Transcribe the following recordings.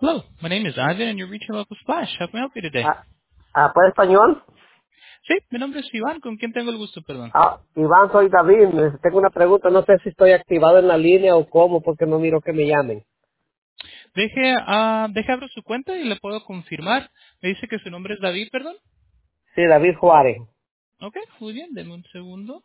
Hello, my name is Ivan and you're reaching Local Splash. How can I help you today? Ah, ¿puede español? Sí, mi nombre es Iván. ¿Con quién tengo el gusto, perdón? Iván, soy David. Tengo una pregunta. No sé si estoy activado en la línea o cómo, porque no miro que me llamen. Deje abro su cuenta y le puedo confirmar. Me dice que su nombre es David, perdón. Sí, David Juárez. Ok, muy bien, deme un segundo.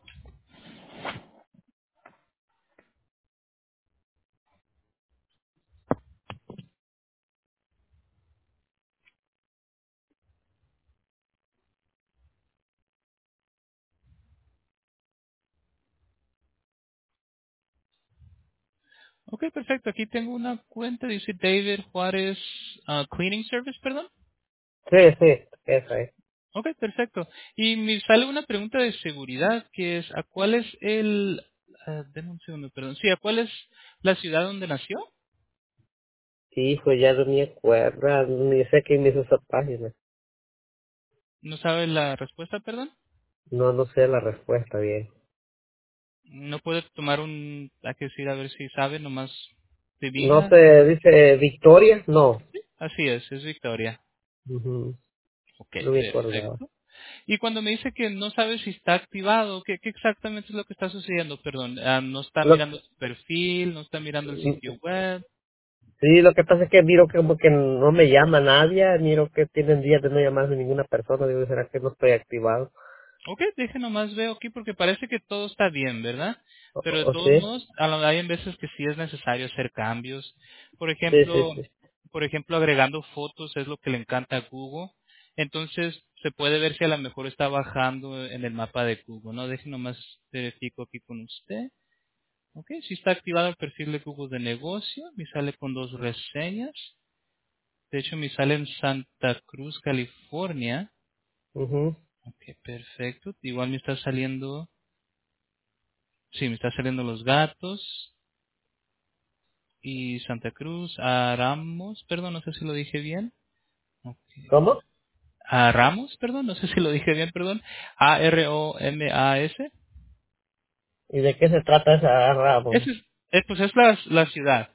Ok, perfecto. Aquí tengo una cuenta, dice David Juárez Cleaning Service, perdón. Sí, sí, eso es. Ok, perfecto. Y me sale una pregunta de seguridad que es, ¿a cuál es deme un segundo, perdón. Sí, ¿a cuál es la ciudad donde nació? Hijo, ya no me acuerdo, ni sé quién hizo esa página. ¿No sabe la respuesta, perdón? No, no sé la respuesta bien. No puede tomar hay que decir a ver si sabe, nomás No adivina. sé, dice Victoria, no. Así es Victoria. Ujú, Ok, no me acordaba. perfecto. Y cuando me dice que no sabe si está activado, ¿qué exactamente es lo que está sucediendo? Perdón, no está Lo, mirando su perfil, no está mirando el sitio web. sí, lo que pasa es que miro que como que no me llama nadie, miro que tienen días de no llamarme ninguna persona, digo, ¿será que no estoy activado? Ok, deje nomás veo aquí porque parece que todo está bien, ¿verdad? Pero de O todos sí, modos, hay en veces que sí es necesario hacer cambios. Por sí, sí, ejemplo, sí. agregando fotos es lo que le encanta a Google. Entonces, se puede ver si a lo mejor está bajando en el mapa de Google, ¿no? Deje nomás verifico aquí con usted. Ok, si está activado el perfil de Google de negocio, me sale con 2 reseñas. De hecho, me sale en Santa Cruz, California. Ujú. Ok, perfecto. Igual me está saliendo. Sí, me está saliendo Los Gatos y Santa Cruz, a Ramos, perdón, no sé si lo dije bien. Ok. ¿Cómo? A Ramos, perdón, no sé si lo dije bien, perdón. Aromas. ¿Y de qué se trata esa Ramos? Ese pues es la ciudad.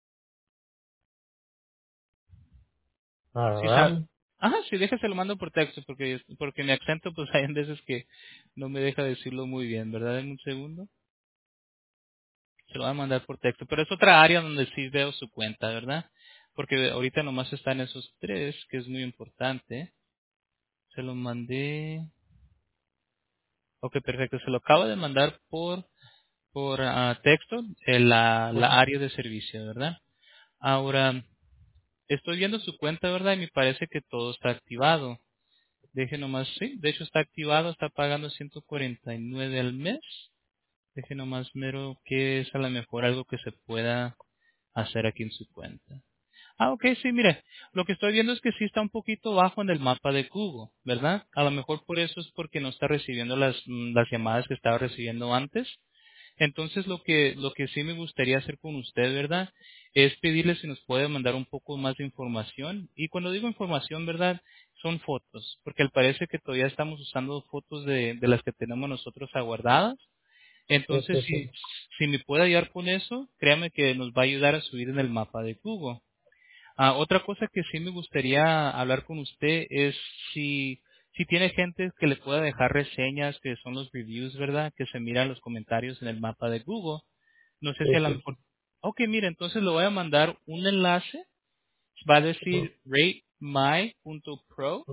Sí, Ramos. ajá, sí, déjese lo mando por texto porque mi acento pues hay veces que no me deja decirlo muy bien, ¿verdad? En un segundo. Se lo voy a mandar por texto, pero es otra área donde sí veo su cuenta, ¿verdad? Porque ahorita nomás están esos 3, que es muy importante. Se lo mandé. Ok, perfecto. Se lo acabo de mandar por texto en la área de servicio, ¿verdad? Ahora, estoy viendo su cuenta, ¿verdad? Y me parece que todo está activado. Deje nomás, sí, de hecho está activado, está pagando 149 al mes. Deje nomás mero que es a lo mejor algo que se pueda hacer aquí en su cuenta. Ok, sí, mire, lo que estoy viendo es que sí está un poquito bajo en el mapa de Google, ¿verdad? A lo mejor por eso es porque no está recibiendo las llamadas que estaba recibiendo antes. Entonces lo que sí me gustaría hacer con usted, ¿verdad? Es pedirle si nos puede mandar un poco más de información. Y cuando digo información, ¿verdad? Son fotos, porque al parece que todavía estamos usando fotos de las que tenemos nosotros aguardadas. Sí, Entonces, sí, sí. si me puede ayudar con eso, créame que nos va a ayudar a subir en el mapa de Google. Otra cosa que sí me gustaría hablar con usted es si tiene gente que le pueda dejar reseñas, que son los reviews, ¿verdad? Que se miran los comentarios en el mapa de Google. No sé Sí, si a lo sí. mejor... Ok, mire, entonces le voy a mandar un enlace. Va a Ujú. decir ratemy.pro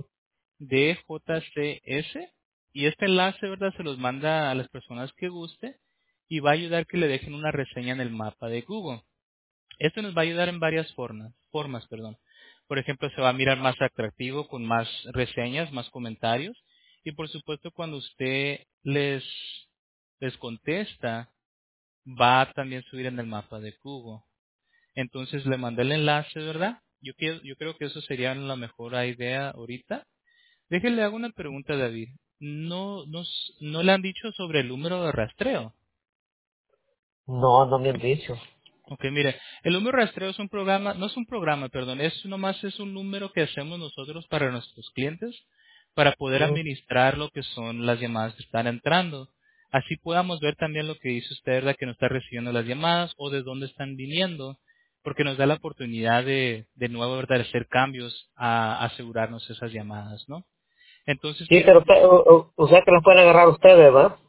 DJCS. Y este enlace, ¿verdad? Se los manda a las personas que guste y va a ayudar que le dejen una reseña en el mapa de Google. Esto nos va a ayudar en varias formas, perdón. Por ejemplo, se va a mirar más atractivo con más reseñas, más comentarios. Y por supuesto, cuando usted les contesta, va a también subir en el mapa de Google. Entonces le mandé el enlace, ¿verdad? Yo creo que eso sería la mejor idea ahorita. Déjele hago una pregunta, David. No le han dicho sobre el número de rastreo. No, no me han dicho. Ok, mire, el número de rastreo es un programa, no es un programa, perdón, es un número que hacemos nosotros para nuestros clientes para poder Ujú. administrar lo que son las llamadas que están entrando. Así podamos ver también lo que dice usted, ¿verdad? Que no está recibiendo las llamadas o de dónde están viniendo. porque nos da la oportunidad de nuevo, ¿verdad?, de hacer cambios a asegurarnos esas llamadas, ¿no? Entonces, Sí, pero o sea que las pueden agarrar ustedes, ¿verdad?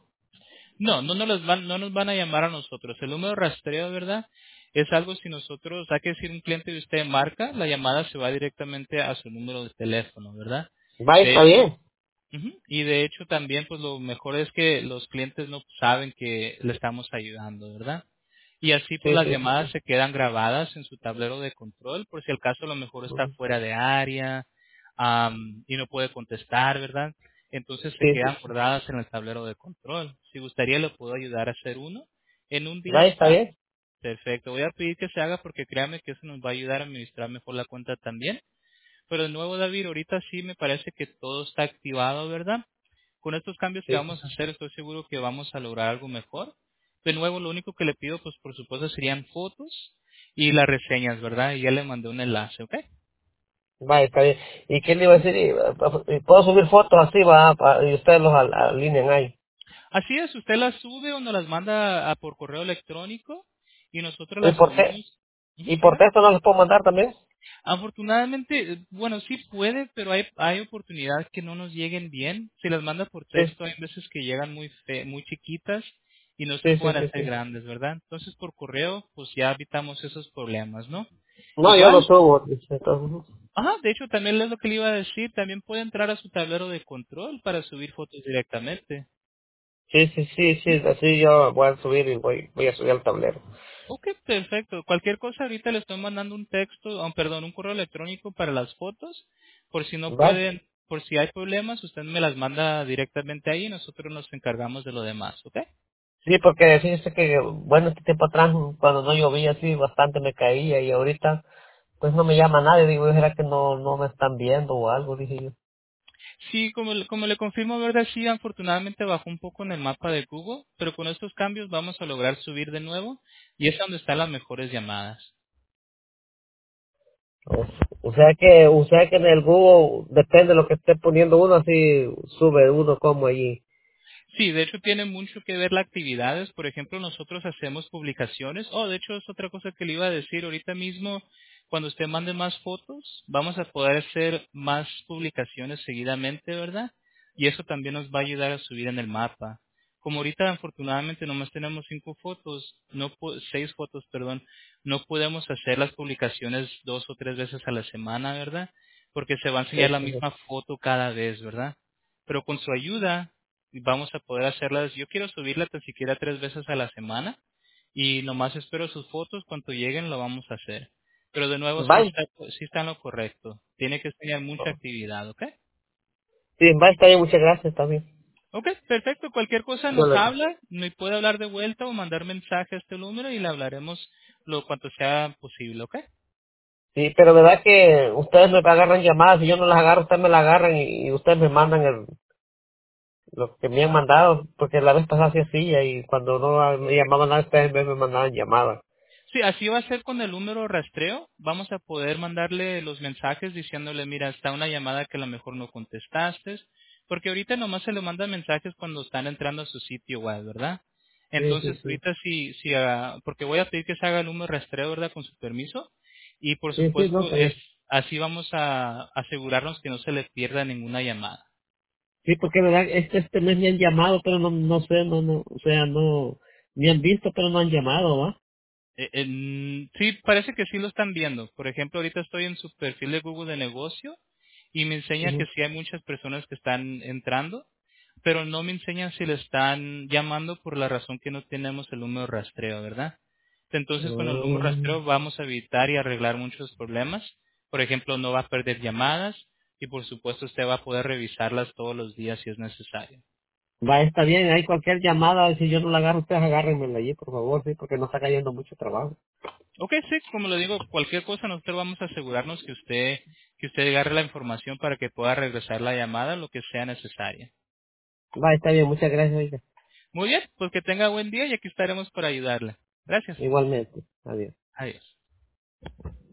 no nos van a llamar a nosotros. El número de rastreo, ¿verdad? Es algo si nosotros, hay que decir un cliente de usted marca, la llamada se va directamente a su número de teléfono, ¿verdad? Va, De está hecho, bien. y de hecho también, pues lo mejor es que los clientes no saben que le estamos ayudando, ¿verdad? Y así pues Sí, las sí, sí, llamadas sí. se quedan grabadas en su tablero de control, por si el caso a lo mejor está Ujú. fuera de área y no puede contestar, ¿verdad? Entonces se Sí, sí, quedan sí. guardadas en el tablero de control. Si gustaría le puedo ayudar a hacer uno. En un día Va, está está bien. perfecto. Voy a pedir que se haga porque créame que eso nos va a ayudar a administrar mejor la cuenta también. Pero de nuevo, David, ahorita sí me parece que todo está activado, ¿verdad? Con estos cambios que Sí, sí. vamos a hacer, estoy seguro que vamos a lograr algo mejor. De nuevo, lo único que le pido, pues por supuesto, serían fotos y las reseñas, ¿verdad? Y ya le mandé un enlace, ¿ok? Va, está bien. ¿Y qué le iba a decir? Y puedo subir fotos así, va, y ustedes los alinean ahí. Así es, usted las sube o nos las manda por correo electrónico y nosotros ¿Y las por qué? subimos. Ujú, ¿Y por diga. texto no les puedo mandar también? Afortunadamente, bueno, sí puede, pero hay oportunidades que no nos lleguen bien. Si las manda por Sí, texto, hay veces que llegan muy chiquitas y no se sí, sí, pueden sí, hacer sí. grandes, ¿verdad? Entonces, por correo, pues ya evitamos esos problemas, ¿no? No, yo lo Igual, subo. Dice, entonces, ajá, de hecho, también es lo que le iba a decir, también puede entrar a su tablero de control para subir fotos directamente. sí, sí, sí, sí, así yo voy a subir y voy a subir al tablero. Ok, perfecto. Cualquier cosa ahorita le estoy mandando un texto, perdón, un correo electrónico para las fotos. Por si no ¿Va? pueden, por si hay problemas, usted me las manda directamente ahí y nosotros nos encargamos de lo demás, ¿ok? Sí, porque fíjese que, bueno, este tiempo atrás, cuando no llovía así, bastante me caía y ahorita, pues no me llama nadie. Digo, ¿será que no me están viendo o algo? Dije yo. Sí, como le confirmo, ¿verdad? Sí, afortunadamente bajó un poco en el mapa de Google, pero con estos cambios vamos a lograr subir de nuevo y es donde están las mejores llamadas. O, o sea que en el Google, depende de lo que esté poniendo uno, así sube uno como allí. Sí, de hecho tiene mucho que ver las actividades. Por ejemplo, nosotros hacemos publicaciones. Oh, de hecho es otra cosa que le iba a decir. Ahorita mismo, cuando usted mande más fotos, vamos a poder hacer más publicaciones seguidamente, ¿verdad? Y eso también nos va a ayudar a subir en el mapa. Como ahorita afortunadamente nomás tenemos 5 fotos, 6 fotos, perdón, no podemos hacer las publicaciones 2 o 3 veces a la semana, ¿verdad? Porque se va a Sí, enseñar la sí, sí. misma foto cada vez, ¿verdad? Pero con su ayuda vamos a poder hacerlas. Yo quiero subirla tan siquiera 3 veces a la semana y nomás espero sus fotos. Cuando lleguen lo vamos a hacer. Pero de nuevo Bye. sí está en lo correcto. Tiene que tener mucha actividad, ¿ok? Sí, bye, está bien, muchas gracias también. Ok, perfecto. Cualquier cosa Yo nos le- habla, me puede hablar de vuelta o mandar mensaje a este número y le hablaremos lo cuanto sea posible, ¿ok? Sí, pero verdad que ustedes me agarran llamadas y yo no las agarro, ustedes me las agarran y ustedes me mandan lo que me han mandado, porque la vez pasada sí hacía y cuando no me llamaban nada, ustedes me mandaban llamadas. Sí, así va a ser con el número rastreo. Vamos a poder mandarle los mensajes diciéndole, mira, está una llamada que a lo mejor no contestaste, porque ahorita nomás se le mandan mensajes cuando están entrando a su sitio web, ¿verdad? Sí, Entonces, sí, sí. ahorita porque voy a pedir que se haga el número rastreo, ¿verdad? Con su permiso. Y por Sí, sí, no, supuesto, está bien. así vamos a asegurarnos que no se le pierda ninguna llamada. Sí, porque verdad, este mes me han llamado, pero no sé, o sea, no, me han visto, pero no han llamado, ¿va? Sí, parece que sí lo están viendo. Por ejemplo, ahorita estoy en su perfil de Google de negocio y me enseña que Ujú. sí hay muchas personas que están entrando, pero no me enseñan si le están llamando por la razón que no tenemos el número de rastreo, ¿verdad? Entonces, con el número de Mm. rastreo vamos a evitar y arreglar muchos problemas. Por ejemplo, no va a perder llamadas y por supuesto usted va a poder revisarlas todos los días si es necesario. Va, está bien, hay cualquier llamada, si yo no la agarro, ustedes agárrenmela allí, por favor, sí, porque no está cayendo mucho trabajo. Ok, sí, como le digo, cualquier cosa nosotros vamos a asegurarnos que usted agarre la información para que pueda regresar la llamada, lo que sea necesaria. Va, está bien, muchas gracias, oiga. Muy bien, pues que tenga buen día y aquí estaremos para ayudarle. Gracias. Igualmente, adiós. Adiós.